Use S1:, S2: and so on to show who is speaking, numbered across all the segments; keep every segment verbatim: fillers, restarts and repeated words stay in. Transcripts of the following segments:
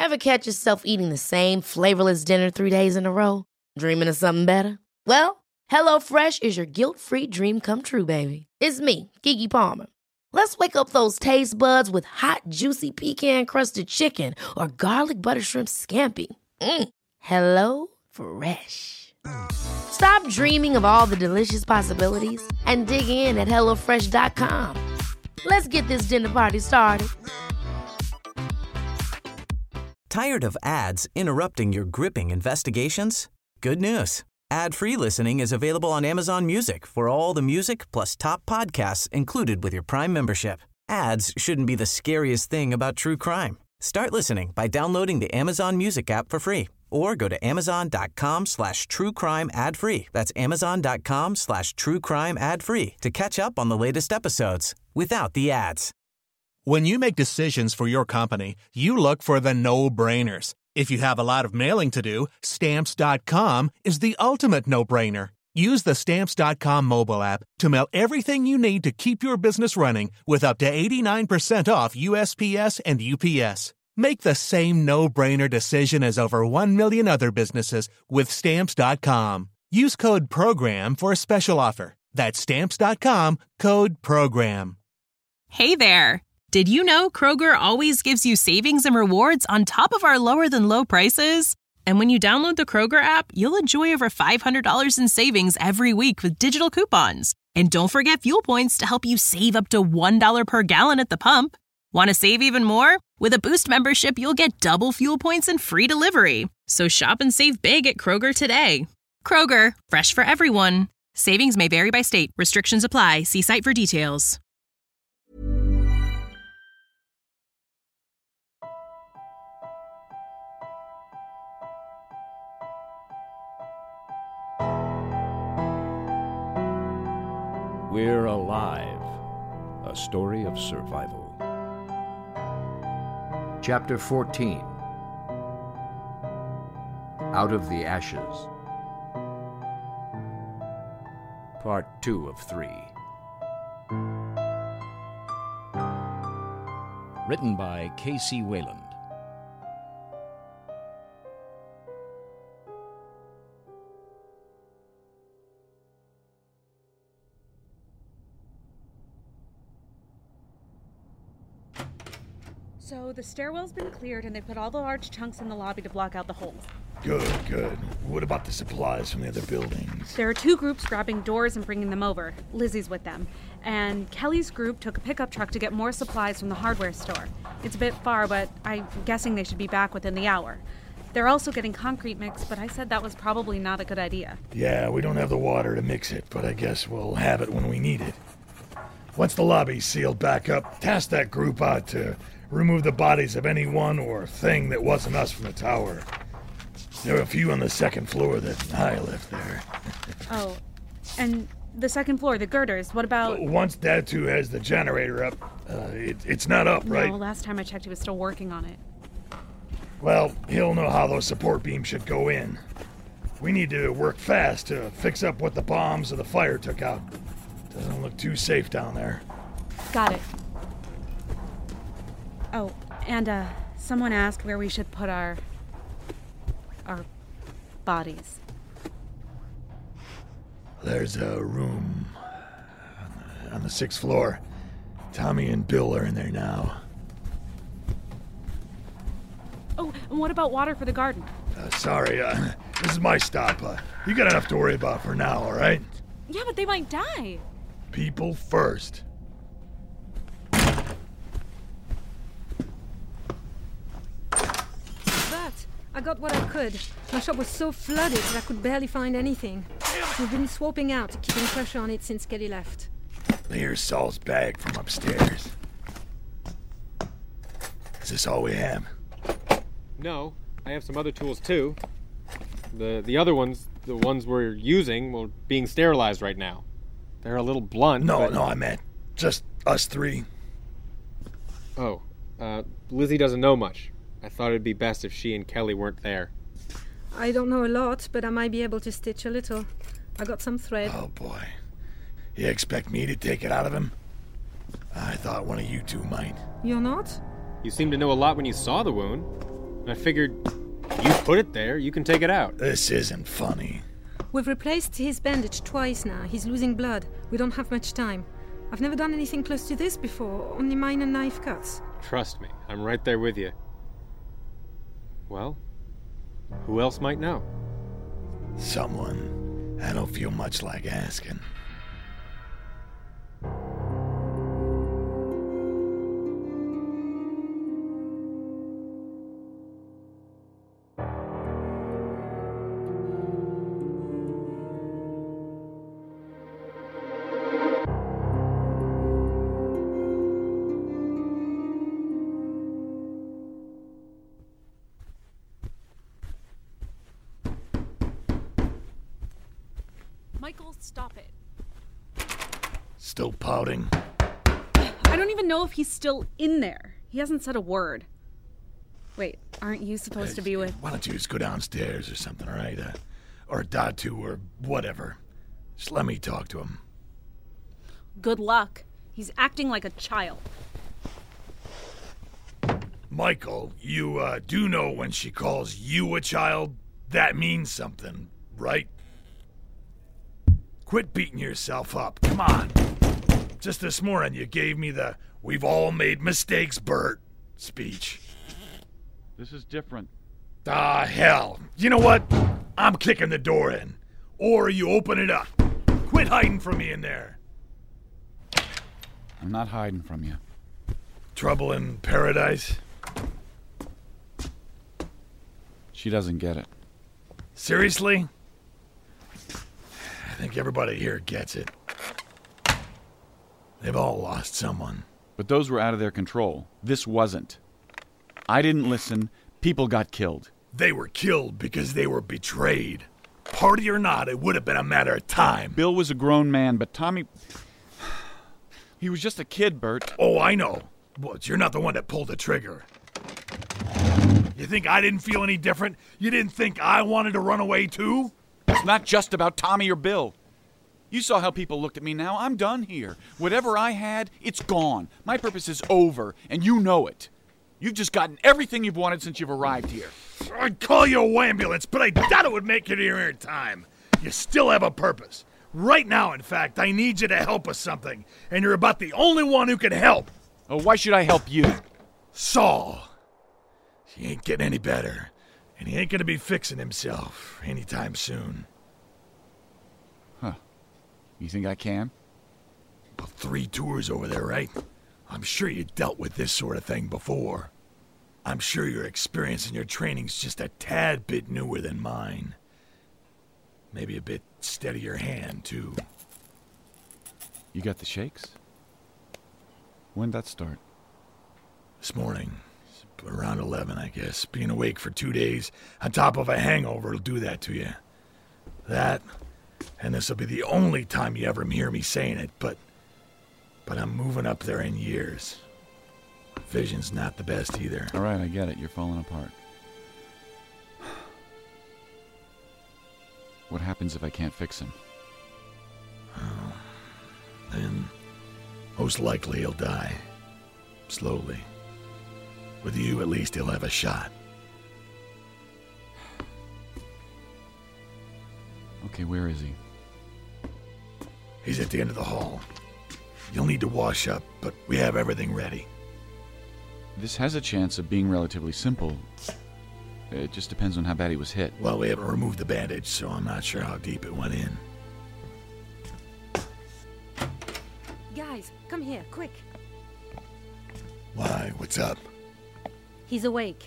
S1: Ever catch yourself eating the same flavorless dinner three days in a row? Dreaming of something better? Well, HelloFresh is your guilt-free dream come true, baby. It's me, Keke Palmer. Let's wake up those taste buds with hot, juicy pecan-crusted chicken or garlic butter shrimp scampi. Mm. Hello Fresh. Stop dreaming of all the delicious possibilities and dig in at hello fresh dot com. Let's get this dinner party started.
S2: Tired of ads interrupting your gripping investigations? Good news. Ad-free listening is available on Amazon Music for all the music plus top podcasts included with your Prime membership. Ads shouldn't be the scariest thing about true crime. Start listening by downloading the Amazon Music app for free or go to amazon.com slash true crime ad free. That's amazon.com slash true crime ad free to catch up on the latest episodes without the ads.
S3: When you make decisions for your company, you look for the no-brainers. If you have a lot of mailing to do, Stamps dot com is the ultimate no-brainer. Use the Stamps dot com mobile app to mail everything you need to keep your business running with up to eighty-nine percent off U S P S and U P S. Make the same no-brainer decision as over one million other businesses with Stamps dot com. Use code PROGRAM for a special offer. That's Stamps dot com, code PROGRAM.
S4: Hey there! Did you know Kroger always gives you savings and rewards on top of our lower-than-low prices? And when you download the Kroger app, you'll enjoy over five hundred dollars in savings every week with digital coupons. And don't forget fuel points to help you save up to one dollar per gallon at the pump. Want to save even more? With a Boost membership, you'll get double fuel points and free delivery. So shop and save big at Kroger today. Kroger, fresh for everyone. Savings may vary by state. Restrictions apply. See site for details.
S5: We're Alive, a story of survival. Chapter fourteen, Out of the Ashes. Part two of three. Written by K C Wayland.
S6: So the stairwell's been cleared and they put all the large chunks in the lobby to block out the holes.
S7: Good, good. What about the supplies from the other buildings?
S6: There are two groups grabbing doors and bringing them over. Lizzie's with them. And Kelly's group took a pickup truck to get more supplies from the hardware store. It's a bit far, but I'm guessing they should be back within the hour. They're also getting concrete mix, but I said that was probably not a good idea.
S7: Yeah, we don't have the water to mix it, but I guess we'll have it when we need it. Once the lobby's sealed back up, task that group out to remove the bodies of anyone or thing that wasn't us from the tower. There are a few on the second floor that I left there.
S6: Oh, and the second floor, the girders, what about...
S7: Once Dad two has the generator up, uh, it, it's not up, right?
S6: No, last time I checked he was still working on it.
S7: Well, he'll know how those support beams should go in. We need to work fast to fix up what the bombs or the fire took out. Doesn't look too safe down there.
S6: Got it. Oh, and uh, someone asked where we should put our... our bodies.
S7: There's a room on the, on the sixth floor. Tommy and Bill are in there now.
S6: Oh, and what about water for the garden?
S7: Uh, sorry, uh, this is my stop. Uh, you got enough to worry about for now, all right?
S6: Yeah, but they might die.
S7: People first.
S8: I got what I could. My shop was so flooded that I could barely find anything. We've been swapping out, keeping pressure on it since Kelly left.
S7: Here's Saul's bag from upstairs. Is this all we have?
S9: No, I have some other tools too. The the other ones, the ones we're using, well, being sterilized right now. They're a little blunt.
S7: No,
S9: but...
S7: no, I meant just us three.
S9: Oh, uh, Lizzie doesn't know much. I thought it'd be best if she and Kelly weren't there.
S8: I don't know a lot, but I might be able to stitch a little. I got some thread.
S7: Oh, boy. You expect me to take it out of him? I thought one of you two might.
S8: You're not?
S9: You seemed to know a lot when you saw the wound. And I figured, you put it there, you can take it out.
S7: This isn't funny.
S8: We've replaced his bandage twice now. He's losing blood. We don't have much time. I've never done anything close to this before, only minor knife cuts.
S9: Trust me, I'm right there with you. Well, who else might know?
S7: Someone. I don't feel much like asking.
S6: Michael, stop it.
S7: Still pouting?
S6: I don't even know if he's still in there. He hasn't said a word. Wait, aren't you supposed
S7: Uh,
S6: to be with...
S7: Why don't you just go downstairs or something, all right? Uh, or Datu or whatever. Just let me talk to him.
S6: Good luck. He's acting like a child.
S7: Michael, you uh, do know when she calls you a child, that means something, right? Quit beating yourself up. Come on. Just this morning you gave me the "we've all made mistakes, Bert" speech.
S10: This is different.
S7: Ah, hell. You know what? I'm kicking the door in. Or you open it up. Quit hiding from me in there.
S10: I'm not hiding from you.
S7: Trouble in paradise?
S10: She doesn't get it.
S7: Seriously? I think everybody here gets it. They've all lost someone.
S10: But those were out of their control. This wasn't. I didn't listen. People got killed.
S7: They were killed because they were betrayed. Party or not, it would have been a matter of time.
S10: Bill was a grown man, but Tommy... He was just a kid, Bert.
S7: Oh, I know. But you're not the one that pulled the trigger. You think I didn't feel any different? You didn't think I wanted to run away too?
S10: It's not just about Tommy or Bill. You saw how people looked at me now. I'm done here. Whatever I had, it's gone. My purpose is over, and you know it. You've just gotten everything you've wanted since you've arrived here.
S7: I'd call you a ambulance, but I doubt it would make it here in time. You still have a purpose. Right now, in fact, I need you to help with something, and you're about the only one who can help.
S10: Oh, why should I help you?
S7: Saul. He ain't getting any better, and he ain't gonna be fixing himself anytime soon.
S10: Huh. You think I can?
S7: Well, three tours over there, right? I'm sure you dealt with this sort of thing before. I'm sure your experience and your training's just a tad bit newer than mine. Maybe a bit steadier hand, too.
S10: You got the shakes? When'd that start?
S7: This morning. Around eleven, I guess. Being awake for two days on top of a hangover will do that to you. That, and this will be the only time you ever hear me saying it, but... But I'm moving up there in years. Vision's not the best either.
S10: All right, I get it. You're falling apart. What happens if I can't fix him?
S7: Oh, then most likely he'll die. Slowly. With you, at least he'll have a shot.
S10: Okay, where is he?
S7: He's at the end of the hall. You'll need to wash up, but we have everything ready.
S10: This has a chance of being relatively simple. It just depends on how bad he was hit.
S7: Well, we haven't removed the bandage, so I'm not sure how deep it went in.
S8: Guys, come here, quick.
S7: Why? What's up?
S8: He's awake.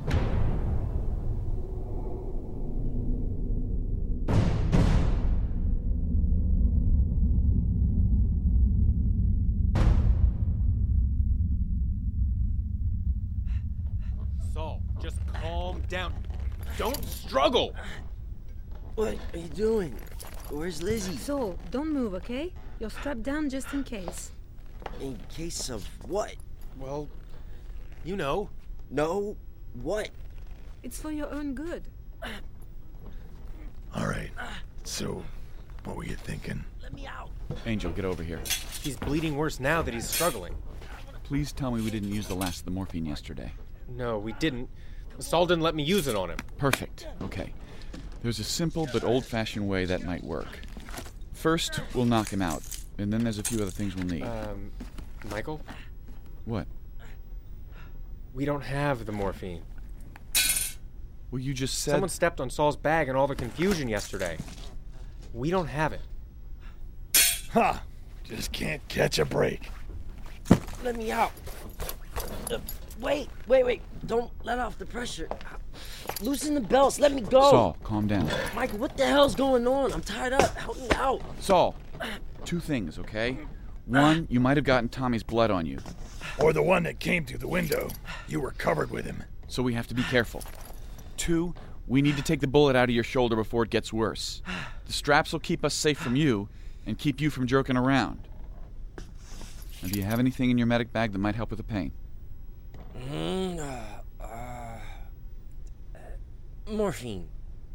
S9: Saul, just calm down. Don't struggle.
S11: What are you doing? Where's Lizzie?
S8: So, don't move, okay? You're strapped down just in case.
S11: In case of what?
S9: Well, you know.
S11: No, what?
S8: It's for your own good.
S7: All right. So, what were you thinking?
S11: Let me out.
S10: Angel, get over here.
S9: He's bleeding worse now that he's struggling.
S10: Please tell me we didn't use the last of the morphine yesterday.
S9: No, we didn't. Saul didn't let me use it on him.
S10: Perfect. Okay. There's a simple but old-fashioned way that might work. First, we'll knock him out, and then there's a few other things we'll need.
S9: Um, Michael?
S10: What?
S9: We don't have the morphine.
S10: Well, you just said...
S9: Someone stepped on Saul's bag in all the confusion yesterday. We don't have it.
S7: Huh. Just can't catch a break.
S11: Let me out. Uh, wait, wait, wait. Don't let off the pressure. Loosen the belts. Let me go.
S10: Saul, calm down.
S11: Michael, what the hell's going on? I'm tied up. Help me out.
S10: Saul, two things, okay? One, you might have gotten Tommy's blood on you.
S7: Or the one that came through the window. You were covered with him.
S10: So we have to be careful. Two, we need to take the bullet out of your shoulder before it gets worse. The straps will keep us safe from you and keep you from jerking around. Now, do you have anything in your medic bag that might help with the pain?
S11: Mm, uh, uh, morphine.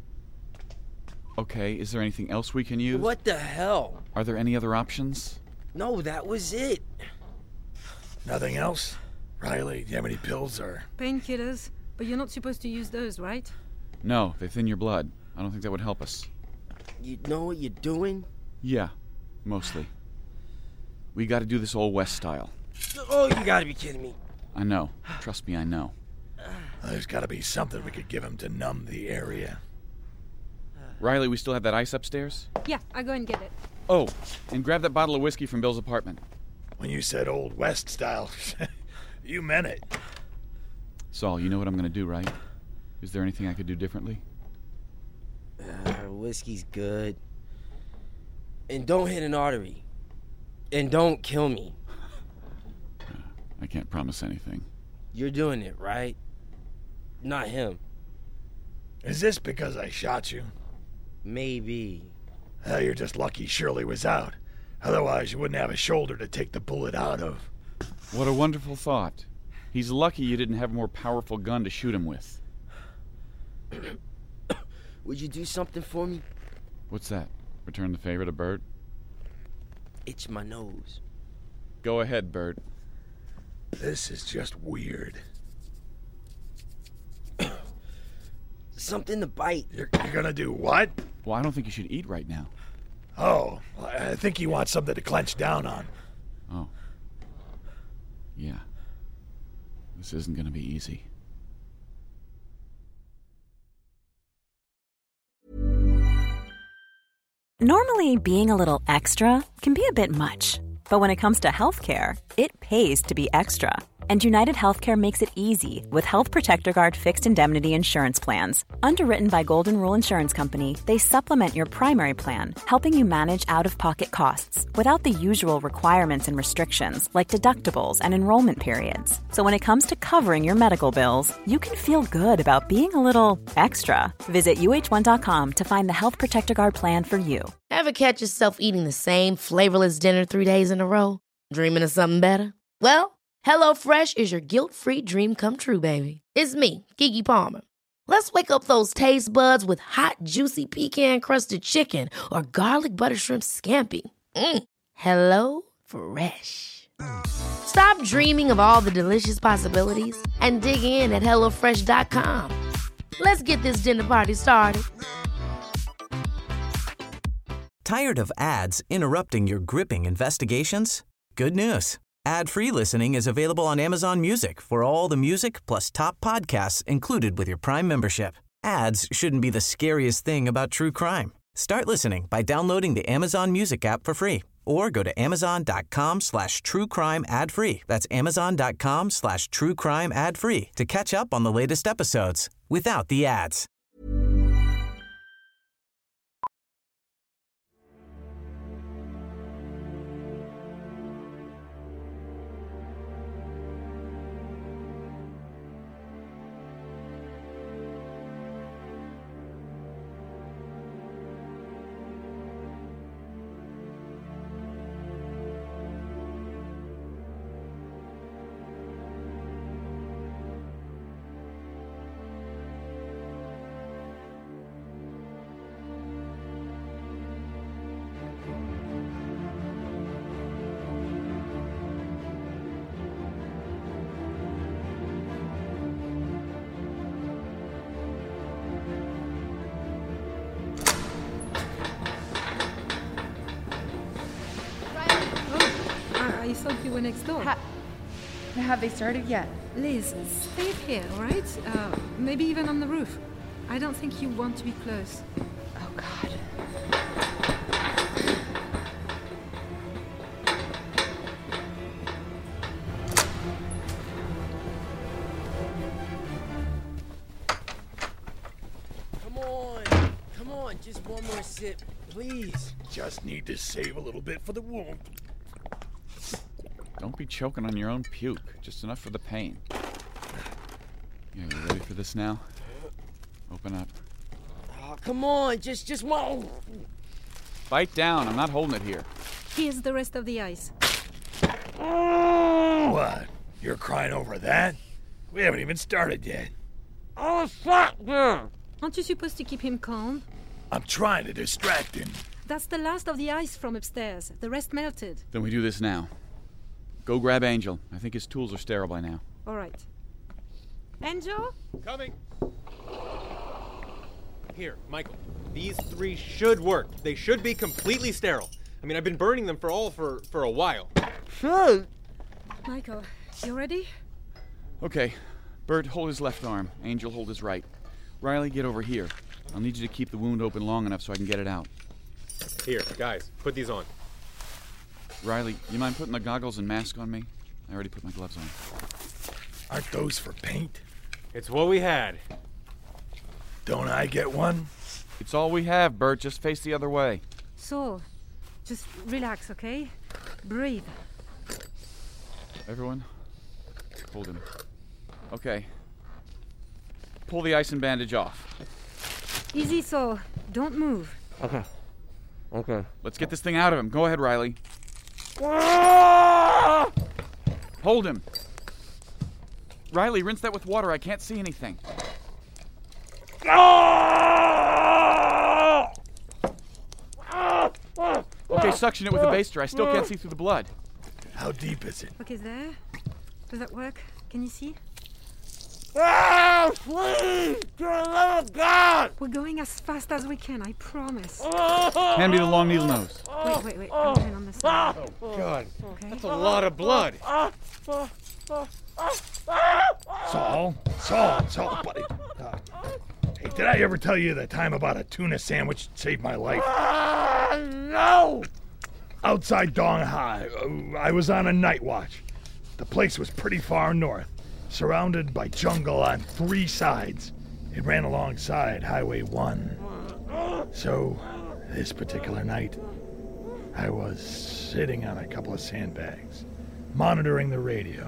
S10: Okay, is there anything else we can use?
S11: What the hell?
S10: Are there any other options?
S11: No, that was it.
S7: Nothing else? Riley, do you have any pills or...
S8: Painkillers, but you're not supposed to use those, right?
S10: No, they thin your blood. I don't think that would help us.
S11: You know what you're doing?
S10: Yeah, mostly. We gotta do this old West style.
S11: Oh, you gotta be kidding me.
S10: I know. Trust me, I know.
S7: There's gotta be something we could give him to numb the area.
S10: Riley, we still have that ice upstairs?
S8: Yeah, I'll go and get it.
S10: Oh, and grab that bottle of whiskey from Bill's apartment.
S7: When you said old West style, you meant it.
S10: Saul, you know what I'm gonna do, right? Is there anything I could do differently?
S11: Uh, whiskey's good. And don't hit an artery. And don't kill me.
S10: I can't promise anything.
S11: You're doing it, right? Not him.
S7: Is this because I shot you?
S11: Maybe.
S7: Uh, you're just lucky Shirley was out. Otherwise, you wouldn't have a shoulder to take the bullet out of.
S10: What a wonderful thought. He's lucky you didn't have a more powerful gun to shoot him with.
S11: Would you do something for me?
S10: What's that? Return the favor to Bert?
S11: Itch my nose.
S10: Go ahead, Bert.
S7: This is just weird.
S11: Something to bite.
S7: You're, you're gonna do what?
S10: Well, I don't think you should eat right now.
S7: Oh, I think he wants something to clench down on.
S10: Oh. Yeah. This isn't gonna be easy.
S12: Normally, being a little extra can be a bit much. But when it comes to healthcare, it pays to be extra. And United Healthcare makes it easy with Health Protector Guard fixed indemnity insurance plans. Underwritten by Golden Rule Insurance Company, they supplement your primary plan, helping you manage out-of-pocket costs without the usual requirements and restrictions like deductibles and enrollment periods. So when it comes to covering your medical bills, you can feel good about being a little extra. Visit U H one dot com to find the Health Protector Guard plan for you.
S1: Ever catch yourself eating the same flavorless dinner three days in a row? Dreaming of something better? Well, HelloFresh is your guilt-free dream come true, baby. It's me, Keke Palmer. Let's wake up those taste buds with hot, juicy pecan-crusted chicken or garlic butter shrimp scampi. Mm. Hello Fresh. Stop dreaming of all the delicious possibilities and dig in at hello fresh dot com. Let's get this dinner party started.
S2: Tired of ads interrupting your gripping investigations? Good news. Ad-free listening is available on Amazon Music for all the music plus top podcasts included with your Prime membership. Ads shouldn't be the scariest thing about true crime. Start listening by downloading the Amazon Music app for free or go to amazon.com slash true crime ad free. That's amazon.com slash true crime ad free to catch up on the latest episodes without the ads.
S8: thought you were next door.
S13: Ha- have they started yet?
S8: Liz, stay here, all right? Uh, maybe even on the roof. I don't think you want to be close.
S13: Oh, God.
S11: Come on. Come on, just one more sip, please.
S7: Just need to save a little bit for the wound.
S10: Don't be choking on your own puke. Just enough for the pain. Yeah, you ready for this now? Open up.
S11: Oh, come on, just just one.
S10: Bite down. I'm not holding it here.
S8: Here's the rest of the ice.
S7: What? You're crying over that? We haven't even started yet.
S11: Oh, fuck you!
S8: Aren't you supposed to keep him calm?
S7: I'm trying to distract him.
S8: That's the last of the ice from upstairs. The rest melted.
S10: Then we do this now. Go grab Angel. I think his tools are sterile by now.
S8: All right. Angel?
S9: Coming. Here, Michael. These three should work. They should be completely sterile. I mean, I've been burning them for all for, for a while.
S11: Sure.
S8: Michael, you ready?
S10: Okay. Bert, hold his left arm. Angel, hold his right. Riley, get over here. I'll need you to keep the wound open long enough so I can get it out.
S9: Here, guys, put these on.
S10: Riley, you mind putting the goggles and mask on me? I already put my gloves on.
S7: Aren't those for paint?
S9: It's what we had.
S7: Don't I get one?
S10: It's all we have, Bert. Just face the other way.
S8: So, just relax, okay? Breathe.
S10: Everyone, hold him. Okay. Pull the ice and bandage off.
S8: Easy, so. Don't move.
S11: Okay. Okay.
S10: Let's get this thing out of him. Go ahead, Riley. Hold him. Riley, rinse that with water. I can't see anything. Okay, suction it with a baster. I still can't see through the blood.
S7: How deep is it?
S8: Okay, there. Does that work? Can you see?
S11: Ah, please! You're a little god!
S8: We're going as fast as we can, I promise.
S10: Hand me the long needle nose.
S8: Wait, wait, wait. I'm going on this side.
S9: Oh, God.
S8: Okay.
S9: That's a lot of blood.
S7: Saul? Saul, Saul, buddy. Uh, hey, did I ever tell you the time about a tuna sandwich that saved my life?
S11: Ah, no!
S7: Outside Dong Hai, uh, I was on a night watch. The place was pretty far north, surrounded by jungle on three sides. It ran alongside Highway one. So, this particular night, I was sitting on a couple of sandbags, monitoring the radio.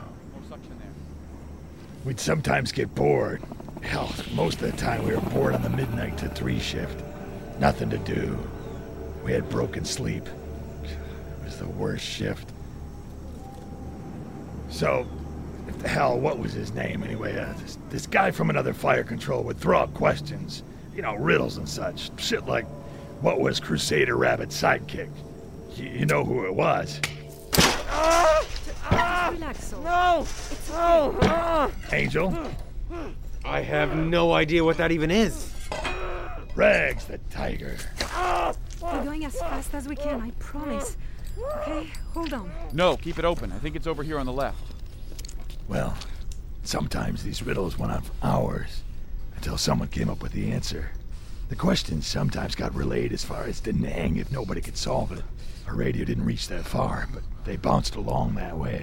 S7: We'd sometimes get bored. Hell, most of the time we were bored on the midnight to three shift. Nothing to do. We had broken sleep. It was the worst shift. So, hell, what was his name anyway? Uh, this, this guy from another fire control would throw out questions, you know, riddles and such. Shit like, what was Crusader Rabbit's sidekick? You, you know who it was.
S11: Ah! Ah!
S8: Relax, Saul.
S11: No!
S8: It's
S11: No!
S8: okay.
S11: Ah!
S7: Angel?
S9: I have no idea what that even is.
S7: Rags the tiger.
S8: We're going as fast as we can, I promise. Okay, hold on.
S10: No, keep it open. I think it's over here on the left.
S7: Well, sometimes these riddles went on for hours until someone came up with the answer. The questions sometimes got relayed as far as Da Nang if nobody could solve it. Our radio didn't reach that far, but they bounced along that way.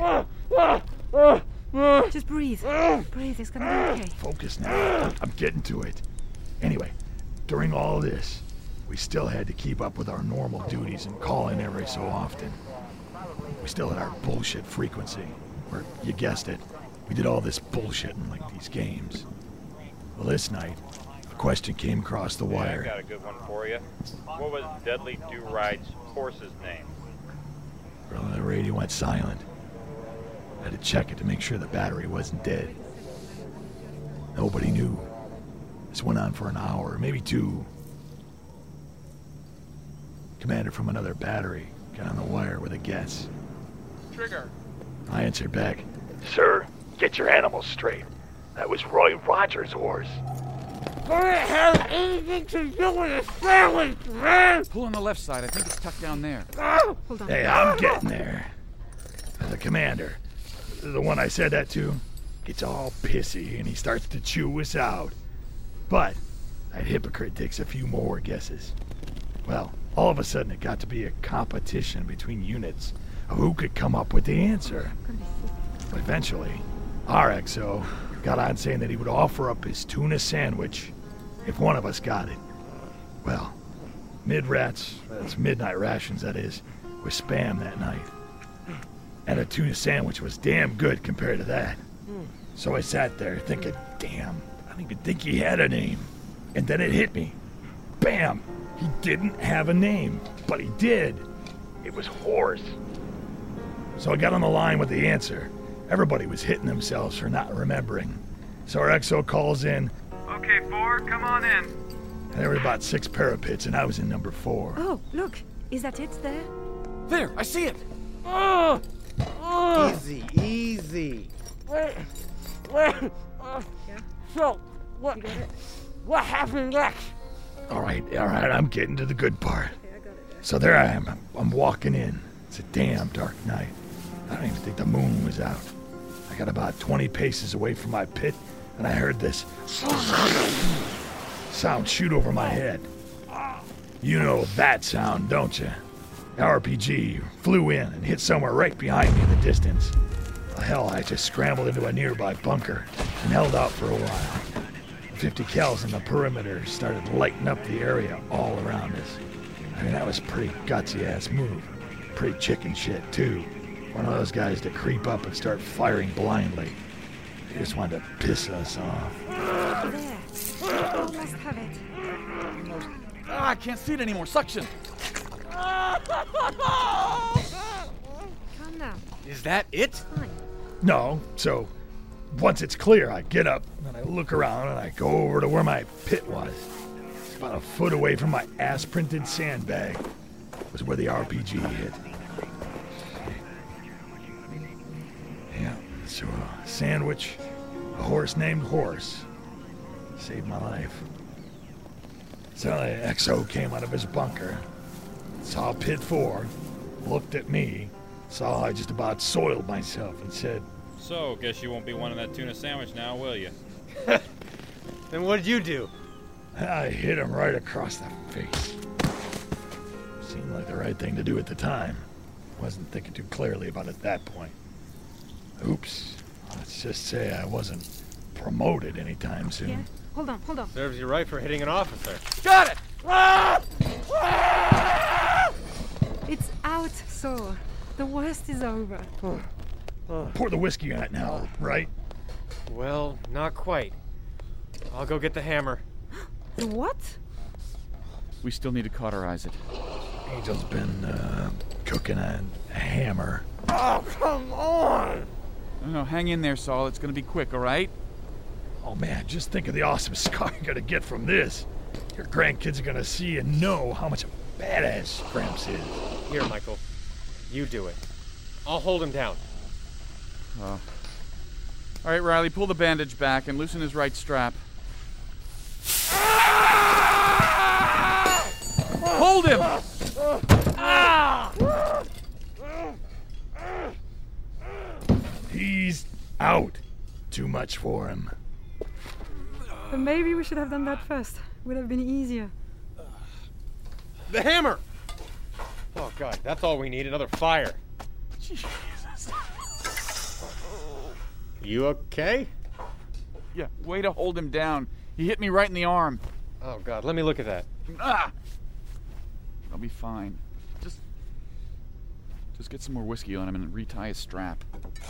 S8: Just breathe. Breathe, it's gonna be okay.
S7: Focus now. I'm getting to it. Anyway, during all this, we still had to keep up with our normal duties and call in every so often. We still had our bullshit frequency, where, you guessed it, we did all this bullshitting like these games. Well, this night, a question came across the wire.
S14: Yeah, I got a good one for you. What was Deadly Do-Ride's horse's name?
S7: Well, the radio went silent. I had to check it to make sure the battery wasn't dead. Nobody knew. This went on for an hour, maybe two. Commander from another battery got on the wire with a guess.
S10: Trigger.
S7: I answered back, "Sir, get your animals straight. That was Roy Rogers' horse."
S11: Does it have anything to do with a sandwich, man?
S10: Pull on the left side. I think it's tucked down there.
S8: Hold on.
S7: Hey, I'm getting there. the commander, the one I said that to, gets all pissy and he starts to chew us out. But that hypocrite takes a few more guesses. Well, all of a sudden it got to be a competition between units of who could come up with the answer. But eventually, our X O got on saying that he would offer up his tuna sandwich if one of us got it. Well, mid-rats, that's midnight rations that is, was spam that night. And a tuna sandwich was damn good compared to that. So I sat there thinking, damn, I don't even think he had a name. And then it hit me. Bam! He didn't have a name, but he did. It was Horse. So I got on the line with the answer. Everybody was hitting themselves for not remembering. So our X O calls in.
S15: Okay, four, come on in.
S7: And there were about six parapets, and I was in number four.
S8: Oh, look. Is that it there?
S10: There, I see it.
S11: Oh, oh. Easy, easy. Wait, wait. Uh,
S8: yeah.
S11: So, what?
S8: You got it?
S11: What happened next?
S7: All right, all right, I'm getting to the good part.
S8: Okay, I got it there.
S7: So there I am. I'm, I'm walking in. It's a damn dark night. I don't even think the moon was out. I got about twenty paces away from my pit, and I heard this sound shoot over my head. You know that sound, don't you? The R P G flew in and hit somewhere right behind me in the distance. Well, hell, I just scrambled into a nearby bunker and held out for a while. fifty cals in the perimeter started lighting up the area all around us. I mean, that was a pretty gutsy-ass move. Pretty chicken shit, too. One of those guys to creep up and start firing blindly. They just wanted to piss us off.
S8: There. Oh, must have it.
S10: Ah, I can't see it anymore. Suction.
S8: Calm down.
S9: Is that it?
S8: Fine.
S7: No, so once it's clear, I get up and I look around and I go over to where my pit was. It's about a foot away from my ass-printed sandbag. Was where the R P G hit. Yeah, so a sandwich, a horse named Horse, saved my life. So the X O came out of his bunker, saw Pit four, looked at me, saw I just about soiled myself and said,
S14: So, guess you won't be wanting that tuna sandwich now, will you?
S9: Then what did you do?
S7: I hit him right across the face. Seemed like the right thing to do at the time. Wasn't thinking too clearly about it at that point. Oops. Let's just say I wasn't promoted anytime soon.
S8: Yeah. Hold on, hold on.
S9: Serves you right for hitting an officer.
S10: Got it!
S8: It's out, so the worst is over.
S7: Pour the whiskey on it now, right?
S9: Well, not quite. I'll go get the hammer.
S8: The what?
S10: We still need to cauterize it.
S7: Angel's been uh, cooking a, a hammer.
S11: Oh, come on!
S10: No, no, hang in there, Saul. It's gonna be quick, all right?
S7: Oh man, just think of the awesome scar you're gonna get from this. Your grandkids are gonna see and know how much a badass Gramps is.
S9: Here, Michael. You do it. I'll hold him down.
S10: Oh. All right, Riley, pull the bandage back and loosen his right strap. Hold him!
S7: He's out. Too much for him.
S8: But maybe we should have done that first. Would have been easier.
S9: The hammer! Oh, God, that's all we need. Another fire.
S10: Jesus.
S9: You okay?
S10: Yeah, way to hold him down. He hit me right in the arm.
S9: Oh, God, let me look at that.
S10: Ah! I'll be fine. Just... Just get some more whiskey on him and retie his strap.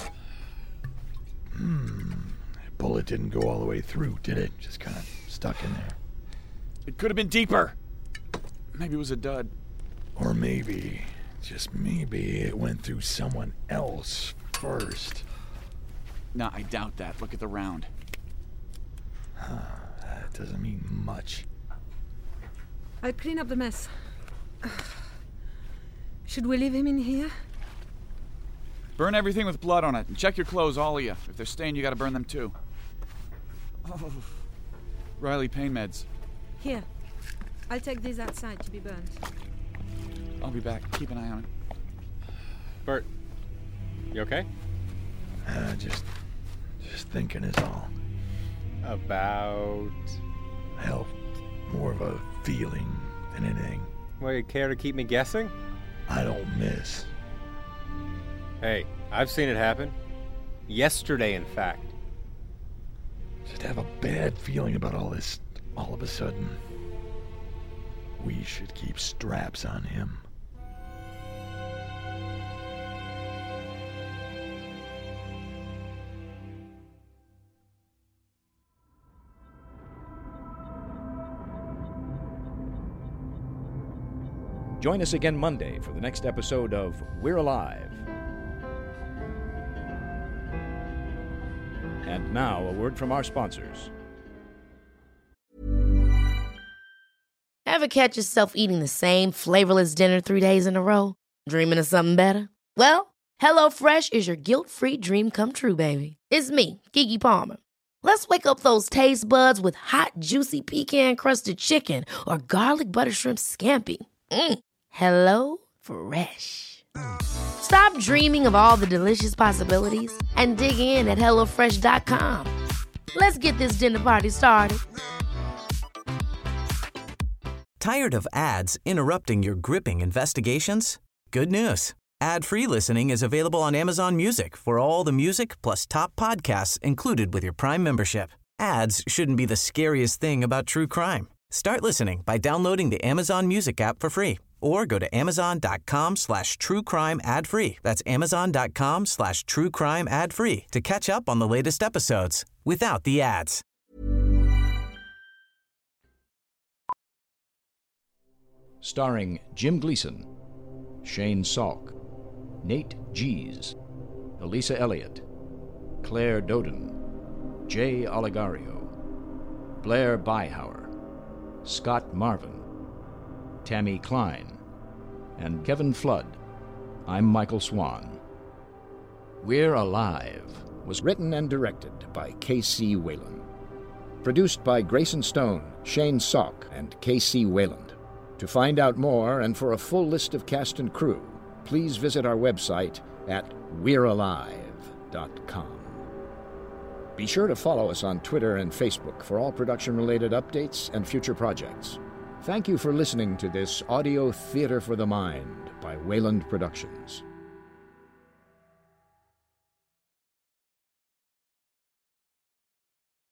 S7: Hmm. That bullet didn't go all the way through, did it? Just kind of stuck in there.
S10: It could have been deeper. Maybe it was a dud.
S7: Or maybe, just maybe, it went through someone else first.
S10: Nah, I doubt that. Look at the round.
S7: Huh. That doesn't mean much.
S8: I'll clean up the mess. Should we leave him in here?
S10: Burn everything with blood on it, and check your clothes, all of you. If they're stained, you gotta burn them too. Oh. Riley, pain meds.
S8: Here. I'll take these outside to be burned.
S10: I'll be back. Keep an eye on it.
S9: Bert, You okay?
S7: Uh, just, just thinking is all.
S9: About...
S7: Hell, more of a feeling than anything.
S9: Well, you care to keep me guessing?
S7: I don't miss.
S9: Hey, I've seen it happen. Yesterday, in fact.
S7: Just have a bad feeling about all this all of a sudden. We should keep straps on him.
S5: Join us again Monday for the next episode of We're Alive. And now, a word from our sponsors.
S1: Ever catch yourself eating the same flavorless dinner three days in a row? Dreaming of something better? Well, HelloFresh is your guilt-free dream come true, baby. It's me, Keke Palmer. Let's wake up those taste buds with hot, juicy pecan-crusted chicken or garlic butter shrimp scampi. Mm. Hello Fresh. Stop dreaming of all the delicious possibilities and dig in at hello fresh dot com. Let's get this dinner party started.
S2: Tired of ads interrupting your gripping investigations? Good news. Ad-free listening is available on Amazon Music for all the music plus top podcasts included with your Prime membership. Ads shouldn't be the scariest thing about true crime. Start listening by downloading the Amazon Music app for free or go to amazon.com slash true crime ad free. That's amazon.com slash true crime ad free to catch up on the latest episodes without the ads.
S5: Starring Jim Gleason, Shane Salk, Nate Gies, Elisa Elliott, Claire Doden, Jay Oligario, Blair Byhauer, Scott Marvin, Tammy Klein, and Kevin Flood. I'm Michael Swan. We're Alive was written and directed by K C Wayland. Produced by Grayson Stone, Shane Salk, and K C Wayland. To find out more and for a full list of cast and crew, please visit our website at we're alive dot com. Be sure to follow us on Twitter and Facebook for all production-related updates and future projects. Thank you for listening to this audio theater for the mind by Wayland Productions.